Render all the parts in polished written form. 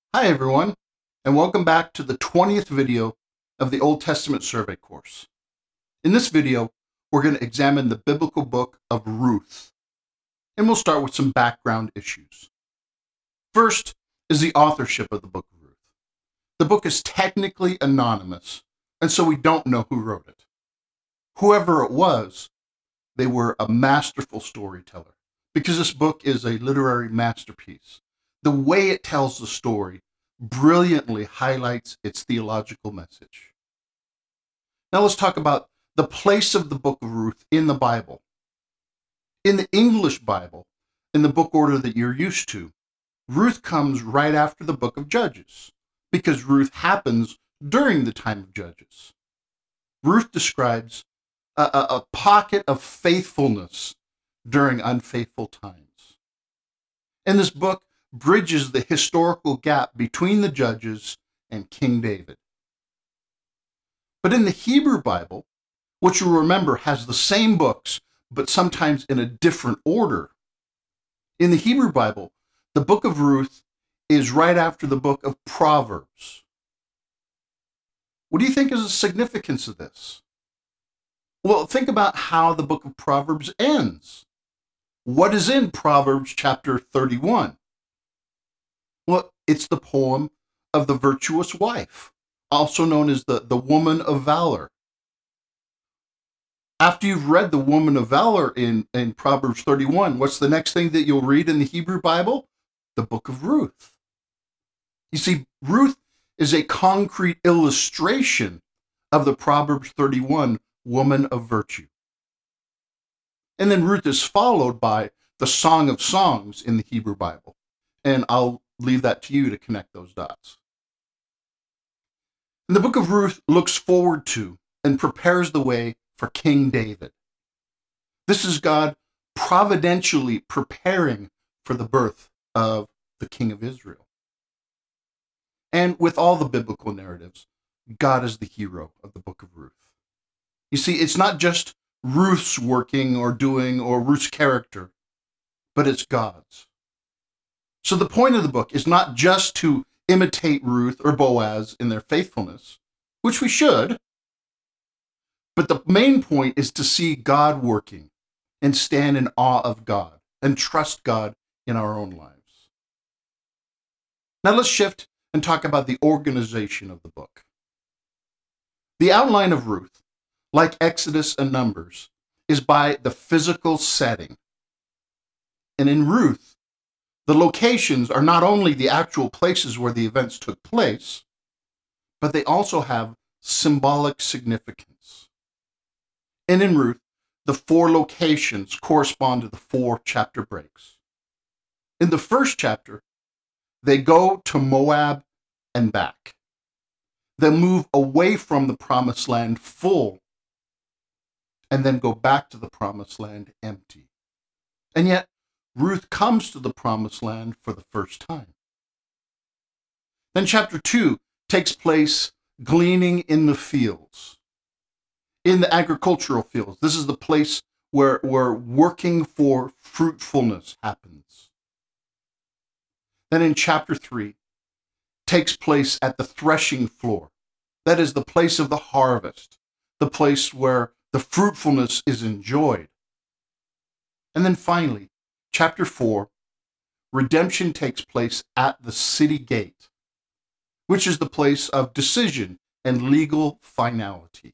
Hi everyone, and welcome back to the 20th video of the Old Testament Survey course. In this video, we're going to examine the biblical book of Ruth, and we'll start with some background issues. First is the authorship of the book of Ruth. The book is technically anonymous, and so we don't know who wrote it. Whoever it was, they were a masterful storyteller, because this book is a literary masterpiece. The way it tells the story brilliantly highlights its theological message. Now let's talk about the place of the book of Ruth in the Bible. In the English Bible, in the book order that you're used to, Ruth comes right after the book of Judges, because Ruth happens during the time of Judges. Ruth describes a pocket of faithfulness during unfaithful times. And this book bridges the historical gap between the Judges and King David. But in the Hebrew Bible, which you'll remember has the same books, but sometimes in a different order, in the Hebrew Bible, the book of Ruth is right after the book of Proverbs. What do you think is the significance of this? Well, think about how the book of Proverbs ends. What is in Proverbs chapter 31? Well, it's the poem of the virtuous wife, also known as the woman of valor. After you've read the woman of valor in Proverbs 31, what's the next thing that you'll read in the Hebrew Bible? The book of Ruth. You see, Ruth is a concrete illustration of the Proverbs 31 woman of virtue. And then Ruth is followed by the Song of Songs in the Hebrew Bible. And I'll leave that to you to connect those dots. And the book of Ruth looks forward to and prepares the way for King David. This is God providentially preparing for the birth of the King of Israel. And with all the biblical narratives, God is the hero of the book of Ruth. You see, it's not just Ruth's working or doing or Ruth's character, but it's God's. So the point of the book is not just to imitate Ruth or Boaz in their faithfulness, which we should, but the main point is to see God working and stand in awe of God and trust God in our own lives. Now let's shift and talk about the organization of the book. The outline of Ruth, like Exodus and Numbers, is by the physical setting. And in Ruth, the locations are not only the actual places where the events took place, but they also have symbolic significance. And in Ruth, the 4 locations correspond to the 4 chapter breaks. In the first chapter, they go to Moab and back. They move away from the promised land full and then go back to the promised land empty. And yet, Ruth comes to the promised land for the first time. Then chapter 2 takes place gleaning in the fields, in the agricultural fields. This is the place where working for fruitfulness happens. Then in chapter 3, takes place at the threshing floor. That is the place of the harvest, the place where the fruitfulness is enjoyed. And then finally, chapter 4, redemption takes place at the city gate, which is the place of decision and legal finality.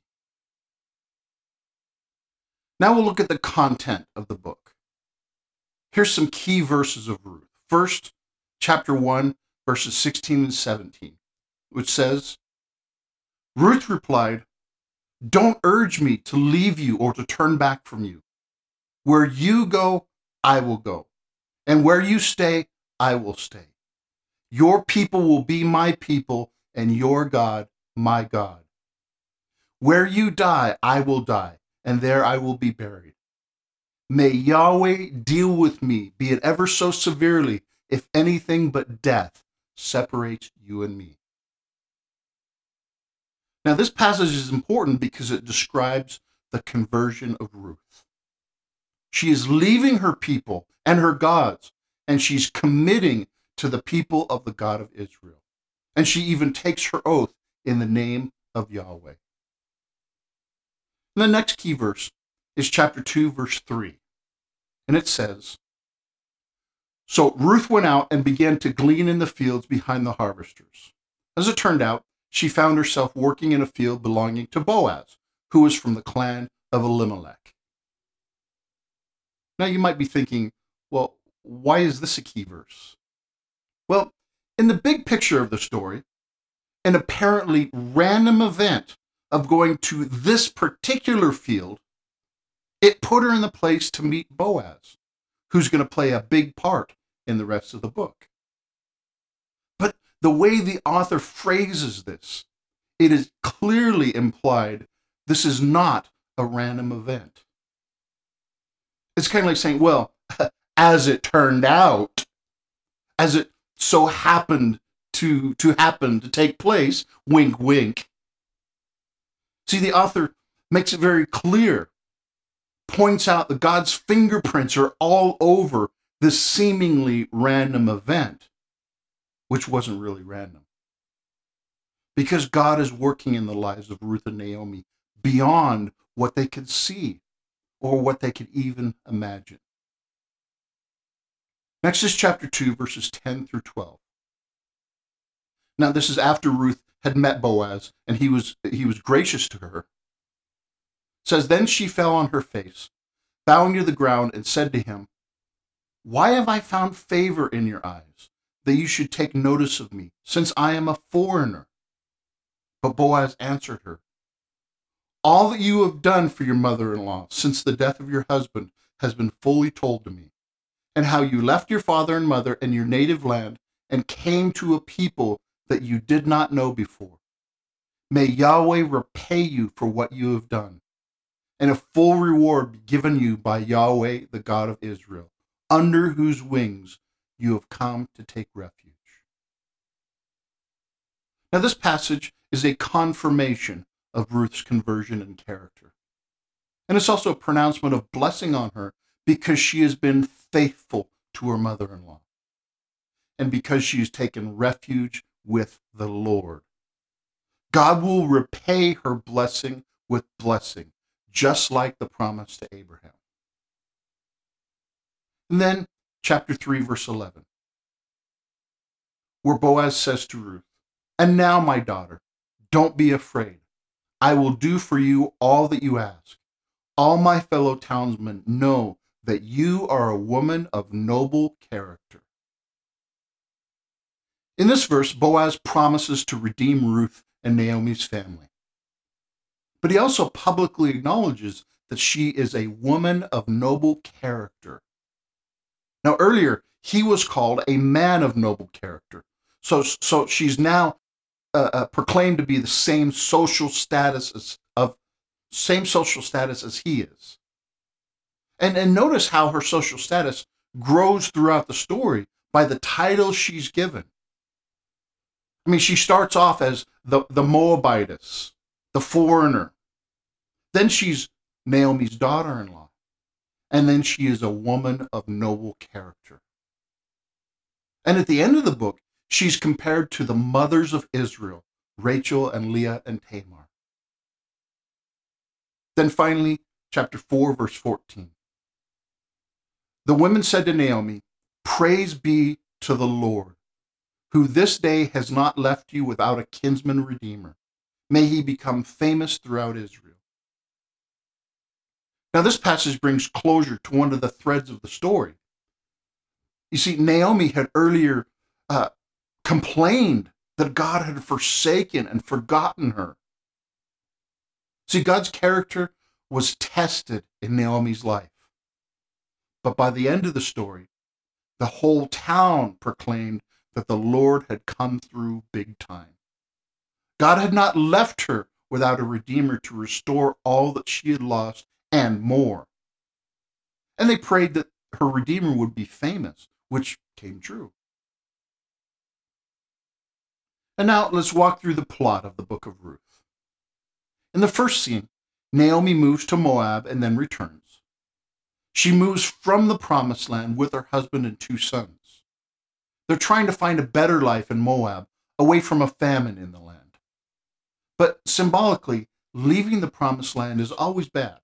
Now we'll look at the content of the book. Here's some key verses of Ruth. First, chapter 1, verses 16 and 17, which says, Ruth replied, "Don't urge me to leave you or to turn back from you. Where you go, I will go, and where you stay, I will stay. Your people will be my people, and your God, my God. Where you die, I will die, and there I will be buried. May Yahweh deal with me, be it ever so severely, if anything but death separates you and me." Now, this passage is important because it describes the conversion of Ruth. She is leaving her people and her gods, and she's committing to the people of the God of Israel. And she even takes her oath in the name of Yahweh. And the next key verse is chapter 2, verse 3. And it says, "So Ruth went out and began to glean in the fields behind the harvesters. As it turned out, she found herself working in a field belonging to Boaz, who was from the clan of Elimelech." Now you might be thinking, well, why is this a key verse? Well, in the big picture of the story, an apparently random event of going to this particular field, it put her in the place to meet Boaz, who's going to play a big part in the rest of the book. But the way the author phrases this, it is clearly implied this is not a random event. It's kind of like saying, well, as it turned out, as it so happened to take place, wink, wink. See, the author makes it very clear, points out that God's fingerprints are all over this seemingly random event, which wasn't really random. Because God is working in the lives of Ruth and Naomi beyond what they could see or what they could even imagine. Next is chapter 2, verses 10 through 12. Now, this is after Ruth had met Boaz, and he was gracious to her. It says, "Then she fell on her face, bowing to the ground, and said to him, 'Why have I found favor in your eyes, that you should take notice of me, since I am a foreigner?' But Boaz answered her, 'All that you have done for your mother-in-law since the death of your husband has been fully told to me, and how you left your father and mother and your native land and came to a people that you did not know before. May Yahweh repay you for what you have done, and a full reward be given you by Yahweh, the God of Israel, under whose wings you have come to take refuge.'" Now, this passage is a confirmation of Ruth's conversion and character. And it's also a pronouncement of blessing on her because she has been faithful to her mother-in-law and because she has taken refuge with the Lord. God will repay her blessing with blessing, just like the promise to Abraham. And then chapter 3, verse 11, where Boaz says to Ruth, "And now, my daughter, don't be afraid. I will do for you all that you ask. All my fellow townsmen know that you are a woman of noble character." In this verse, Boaz promises to redeem Ruth and Naomi's family. But he also publicly acknowledges that she is a woman of noble character. Now, earlier, he was called a man of noble character. So she's now proclaimed to be the same social status as he is. And notice how her social status grows throughout the story by the title she's given. I mean, she starts off as the Moabitess, the foreigner. Then she's Naomi's daughter-in-law. And then she is a woman of noble character. And at the end of the book, she's compared to the mothers of Israel, Rachel and Leah and Tamar. Then finally, chapter 4, verse 14. "The women said to Naomi, 'Praise be to the Lord, who this day has not left you without a kinsman redeemer. May he become famous throughout Israel.'" Now, this passage brings closure to one of the threads of the story. You see, Naomi had earlier complained that God had forsaken and forgotten her. See, God's character was tested in Naomi's life. But by the end of the story, the whole town proclaimed that the Lord had come through big time. God had not left her without a redeemer to restore all that she had lost and more. And they prayed that her redeemer would be famous, which came true. And now let's walk through the plot of the book of Ruth. In the first scene, Naomi moves to Moab and then returns. She moves from the promised land with her husband and 2 sons. They're trying to find a better life in Moab, away from a famine in the land. But symbolically, leaving the promised land is always bad.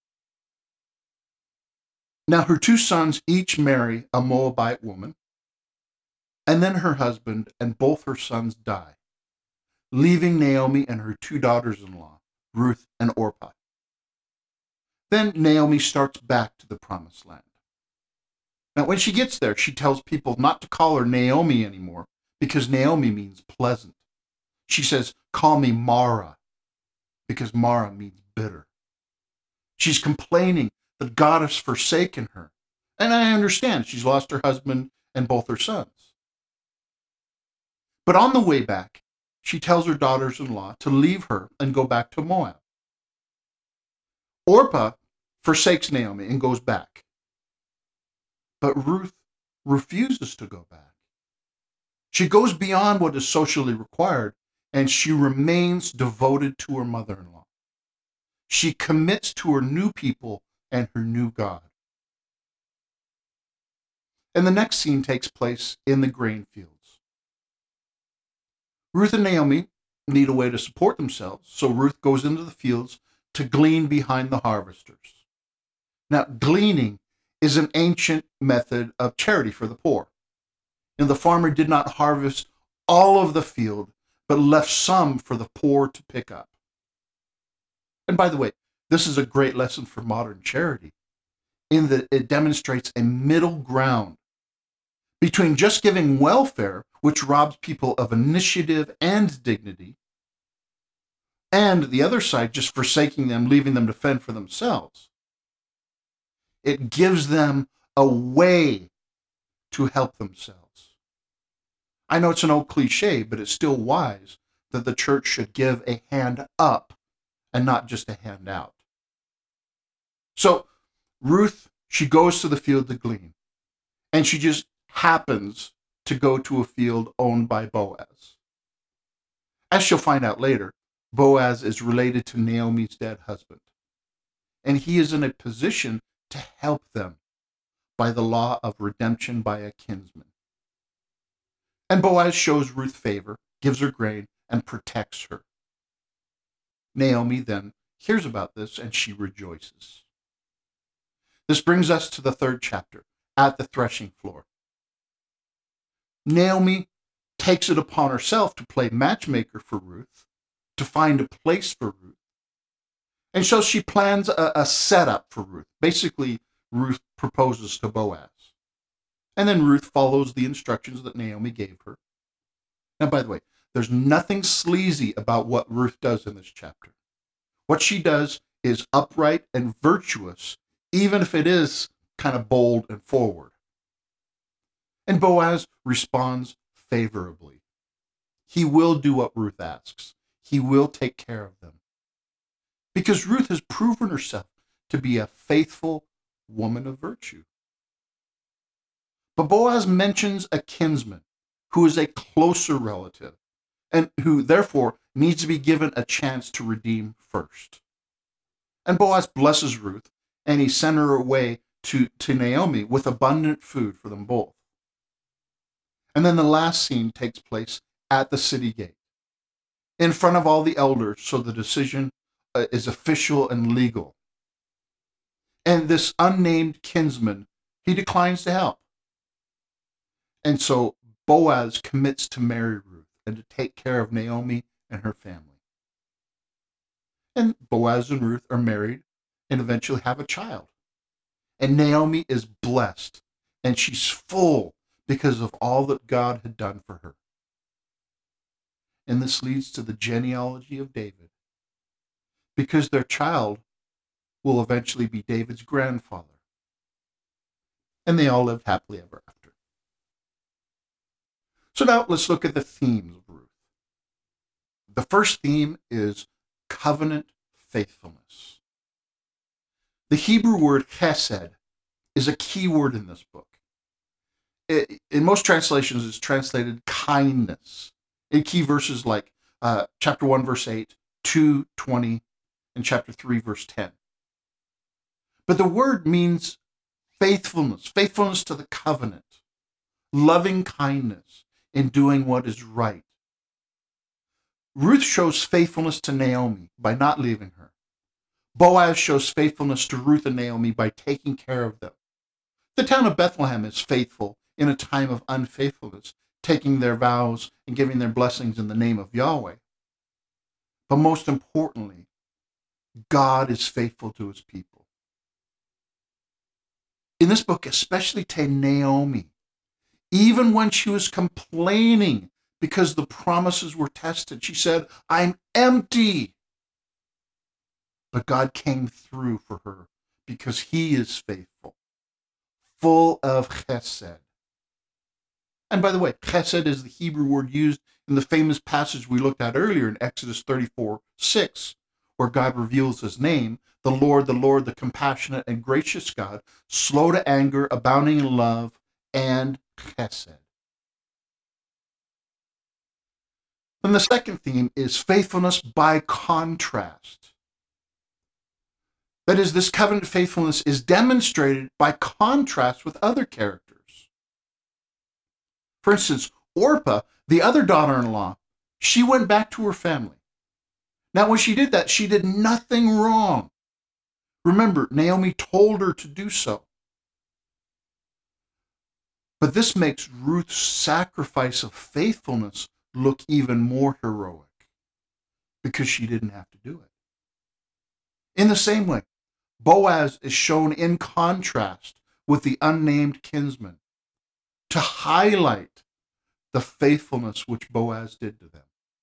Now, her two sons each marry a Moabite woman, and then her husband and both her sons die, leaving Naomi and her two daughters-in-law, Ruth and Orpah. Then Naomi starts back to the promised land. Now, when she gets there, she tells people not to call her Naomi anymore because Naomi means pleasant. She says, call me Mara, because Mara means bitter. She's complaining that God has forsaken her. And I understand she's lost her husband and both her sons. But on the way back, she tells her daughters-in-law to leave her and go back to Moab. Orpah forsakes Naomi and goes back. But Ruth refuses to go back. She goes beyond what is socially required, and she remains devoted to her mother-in-law. She commits to her new people and her new God. And the next scene takes place in the grain fields. Ruth and Naomi need a way to support themselves, so Ruth goes into the fields to glean behind the harvesters. Now, gleaning is an ancient method of charity for the poor. And the farmer did not harvest all of the field, but left some for the poor to pick up. And by the way, this is a great lesson for modern charity, in that it demonstrates a middle ground between just giving welfare, which robs people of initiative and dignity, and the other side just forsaking them, leaving them to fend for themselves. It gives them a way to help themselves. I know it's an old cliche, but it's still wise that the church should give a hand up and not just a hand out. So Ruth, she goes to the field to glean, and she just happens to go to a field owned by Boaz. As she'll find out later, Boaz is related to Naomi's dead husband, and he is in a position to help them by the law of redemption by a kinsman. And Boaz shows Ruth favor, gives her grain, and protects her. Naomi then hears about this, and she rejoices. This brings us to the third chapter, at the threshing floor. Naomi takes it upon herself to play matchmaker for Ruth, to find a place for Ruth. And so she plans a setup for Ruth. Basically, Ruth proposes to Boaz. And then Ruth follows the instructions that Naomi gave her. Now, by the way, there's nothing sleazy about what Ruth does in this chapter. What she does is upright and virtuous, even if it is kind of bold and forward. And Boaz responds favorably. He will do what Ruth asks. He will take care of them. Because Ruth has proven herself to be a faithful woman of virtue. But Boaz mentions a kinsman who is a closer relative and who therefore needs to be given a chance to redeem first. And Boaz blesses Ruth, and he sent her away to Naomi with abundant food for them both. And then the last scene takes place at the city gate, in front of all the elders, so the decision is official and legal. And this unnamed kinsman, he declines to help. And so Boaz commits to marry Ruth and to take care of Naomi and her family. And Boaz and Ruth are married and eventually have a child. And Naomi is blessed, and she's full because of all that God had done for her. And this leads to the genealogy of David, because their child will eventually be David's grandfather. And they all lived happily ever after. So now let's look at the themes of Ruth. The first theme is covenant faithfulness. The Hebrew word chesed is a key word in this book. In most translations, it's translated kindness. In key verses like chapter 1, verse 8, 2, 20, and chapter 3, verse 10. But the word means faithfulness, faithfulness to the covenant, loving kindness in doing what is right, Ruth shows faithfulness to Naomi by not leaving her. Boaz shows faithfulness to Ruth and Naomi by taking care of them. The town of Bethlehem is faithful in a time of unfaithfulness, taking their vows and giving their blessings in the name of Yahweh. But most importantly, God is faithful to his people. In this book, especially to Naomi, even when she was complaining because the promises were tested, she said, I'm empty. But God came through for her because he is faithful, full of chesed. And by the way, chesed is the Hebrew word used in the famous passage we looked at earlier in Exodus 34:6, where God reveals his name, the Lord, the compassionate and gracious God, slow to anger, abounding in love and chesed. And the second theme is faithfulness by contrast. That is, this covenant faithfulness is demonstrated by contrast with other characters. For instance, Orpah, the other daughter-in-law, she went back to her family. Now, when she did that, she did nothing wrong. Remember, Naomi told her to do so. But this makes Ruth's sacrifice of faithfulness look even more heroic because she didn't have to do it. In the same way, Boaz is shown in contrast with the unnamed kinsman to highlight the faithfulness which Boaz did to them.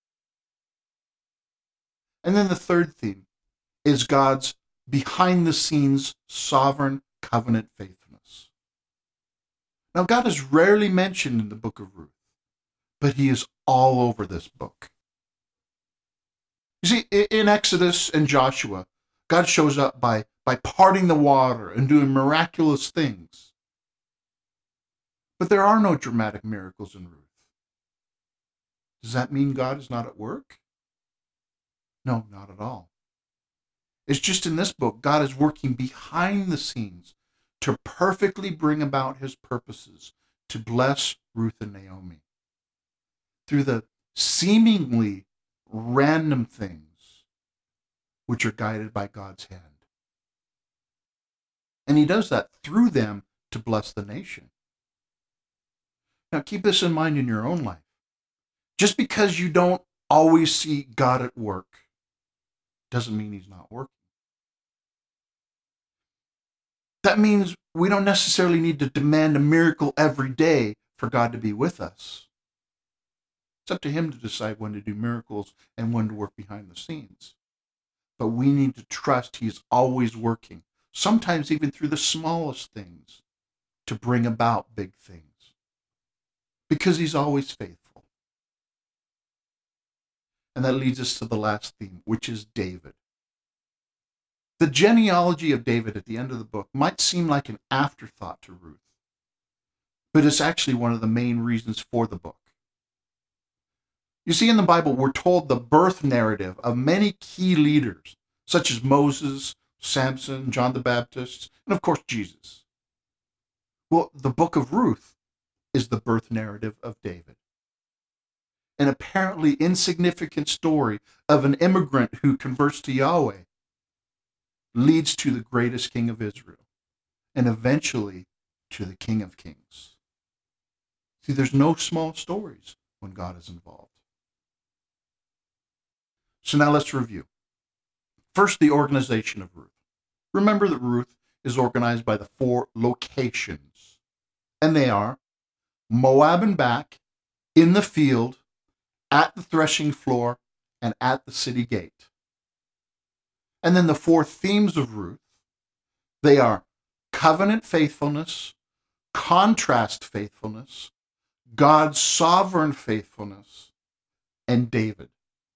And then the third theme is God's behind-the-scenes sovereign covenant faithfulness. Now, God is rarely mentioned in the book of Ruth, but he is all over this book. You see, in Exodus and Joshua, God shows up by parting the water and doing miraculous things. But there are no dramatic miracles in Ruth. Does that mean God is not at work? No, not at all. It's just in this book, God is working behind the scenes to perfectly bring about his purposes to bless Ruth and Naomi through the seemingly random things which are guided by God's hand. And he does that through them to bless the nation. Now, keep this in mind in your own life. Just because you don't always see God at work doesn't mean he's not working. That means we don't necessarily need to demand a miracle every day for God to be with us. It's up to him to decide when to do miracles and when to work behind the scenes. But we need to trust he's always working, sometimes even through the smallest things, to bring about big things. Because he's always faithful. And that leads us to the last theme, which is David. The genealogy of David at the end of the book might seem like an afterthought to Ruth, but it's actually one of the main reasons for the book. You see, in the Bible, we're told the birth narrative of many key leaders, such as Moses, Samson, John the Baptist, and of course, Jesus. Well, the book of Ruth is the birth narrative of David. An apparently insignificant story of an immigrant who converts to Yahweh leads to the greatest king of Israel, and eventually to the King of Kings. See, there's no small stories when God is involved. So now let's review. First, the organization of Ruth. Remember that Ruth is organized by the 4 locations, and they are Moab and back, in the field, at the threshing floor, and at the city gate. And then the 4 themes of Ruth, they are covenant faithfulness, contrast faithfulness, God's sovereign faithfulness, and David.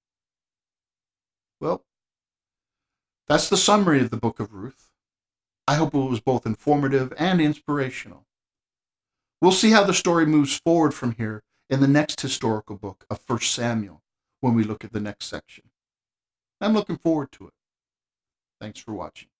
Well, that's the summary of the book of Ruth. I hope it was both informative and inspirational. We'll see how the story moves forward from here in the next historical book of 1 Samuel when we look at the next section. I'm looking forward to it. Thanks for watching.